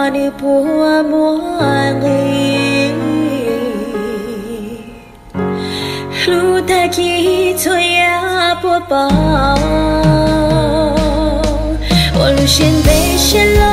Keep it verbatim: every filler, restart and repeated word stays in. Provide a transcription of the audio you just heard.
đi bùa mua người lu ta ki thôi ya bùa bao 我路线被陷落。